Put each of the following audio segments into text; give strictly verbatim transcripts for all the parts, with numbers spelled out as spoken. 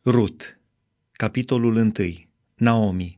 Rut, capitolul unu. Naomi.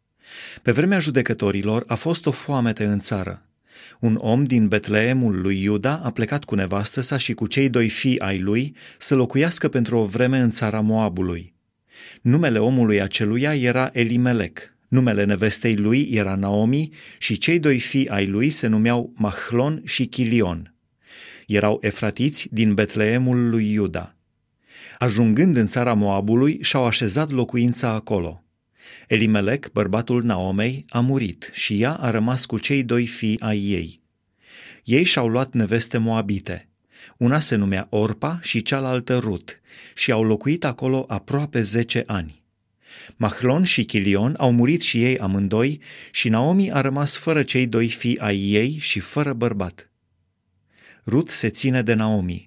Pe vremea judecătorilor a fost o foamete în țară. Un om din Betleemul lui Iuda a plecat cu nevastă sa și cu cei doi fii ai lui să locuiască pentru o vreme în țara Moabului. Numele omului aceluia era Elimelec, numele nevestei lui era Naomi și cei doi fii ai lui se numeau Mahlon și Chilion. Erau efratiți din Betleemul lui Iuda. Ajungând în țara Moabului, și-au așezat locuința acolo. Elimelec, bărbatul Naomei, a murit și ea a rămas cu cei doi fii ai ei. Ei și-au luat neveste moabite. Una se numea Orpa și cealaltă Rut și au locuit acolo aproape zece ani. Mahlon și Chilion au murit și ei amândoi și Naomi a rămas fără cei doi fii ai ei și fără bărbat. Rut se ține de Naomi.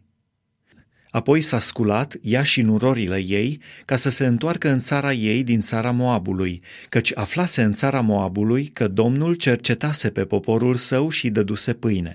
Apoi s-a sculat, ea și nurorile ei, ca să se întoarcă în țara ei din țara Moabului, căci aflase în țara Moabului că Domnul cercetase pe poporul său și dăduse pâine.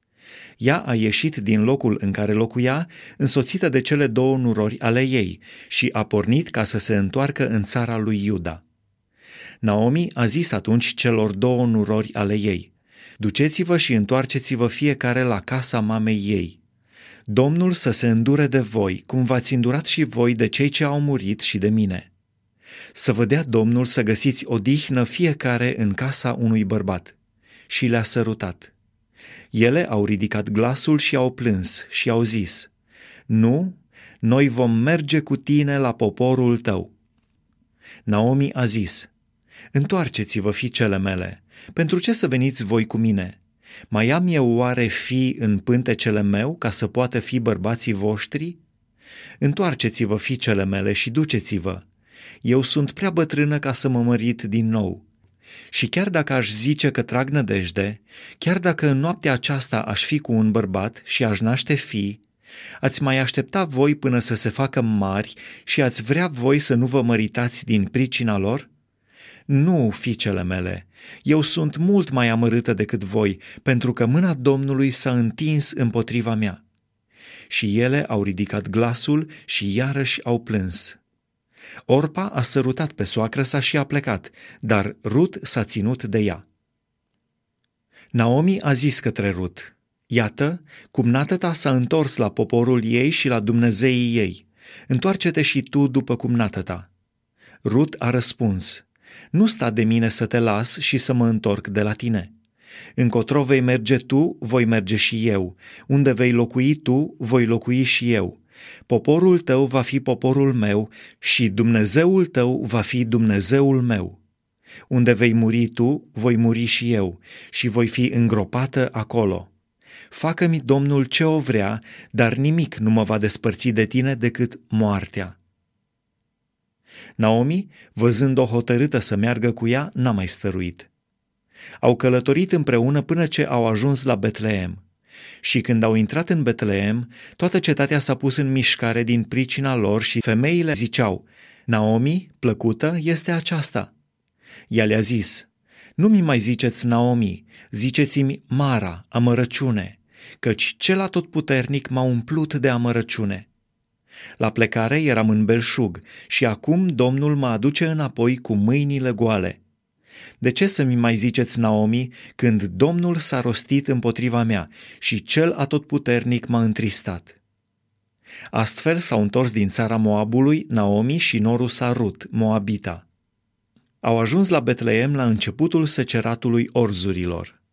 Ea a ieșit din locul în care locuia, însoțită de cele două nurori ale ei, și a pornit ca să se întoarcă în țara lui Iuda. Naomi a zis atunci celor două nurori ale ei: „Duceți-vă și întoarceți-vă fiecare la casa mamei ei. Domnul să se îndure de voi, cum v-ați îndurat și voi de cei ce au murit și de mine. Să vă dea Domnul să găsiți odihnă fiecare în casa unui bărbat.” Și le-a sărutat. Ele au ridicat glasul și au plâns și au zis: „Nu, noi vom merge cu tine la poporul tău.” Naomi a zis: „Întoarceți-vă, fiicele mele, pentru ce să veniți voi cu mine? Mai am eu oare fii în pântecele meu ca să poată fi bărbații voștri? Întoarceți-vă, fiicele mele, și duceți-vă. Eu sunt prea bătrână ca să mă mărit din nou. Și chiar dacă aș zice că trag nădejde, chiar dacă în noaptea aceasta aș fi cu un bărbat și aș naște fii, ați mai aștepta voi până să se facă mari și ați vrea voi să nu vă măritați din pricina lor? Nu, fiicele mele, eu sunt mult mai amărâtă decât voi, pentru că mâna Domnului s-a întins împotriva mea.” Și ele au ridicat glasul și iarăși au plâns. Orpa a sărutat pe soacră sa și a plecat, dar Rut s-a ținut de ea. Naomi a zis către Rut: „Iată, cumnată ta s-a întors la poporul ei și la Dumnezeii ei. Întoarce-te și tu după cumnată ta.” Rut a răspuns: „Nu sta de mine să te las și să mă întorc de la tine. Încotro vei merge tu, voi merge și eu. Unde vei locui tu, voi locui și eu. Poporul tău va fi poporul meu și Dumnezeul tău va fi Dumnezeul meu. Unde vei muri tu, voi muri și eu și voi fi îngropată acolo. Facă-mi Domnul ce o vrea, dar nimic nu mă va despărți de tine decât moartea.” Naomi, văzând-o hotărâtă să meargă cu ea, n-a mai stăruit. Au călătorit împreună până ce au ajuns la Betleem. Și când au intrat în Betleem, toată cetatea s-a pus în mișcare din pricina lor și femeile ziceau: „Naomi, plăcută, este aceasta.” Ea le-a zis: „Nu-mi mai ziceți Naomi, ziceți-mi Mara, amărăciune, căci cel atotputernic m-a umplut de amărăciune. La plecare eram în belșug și acum Domnul mă aduce înapoi cu mâinile goale. De ce să-mi mai ziceți Naomi, când Domnul s-a rostit împotriva mea și cel atotputernic m-a întristat?” Astfel s-au întors din țara Moabului Naomi și norul sa Rut, Moabita. Au ajuns la Betleem la începutul seceratului orzurilor.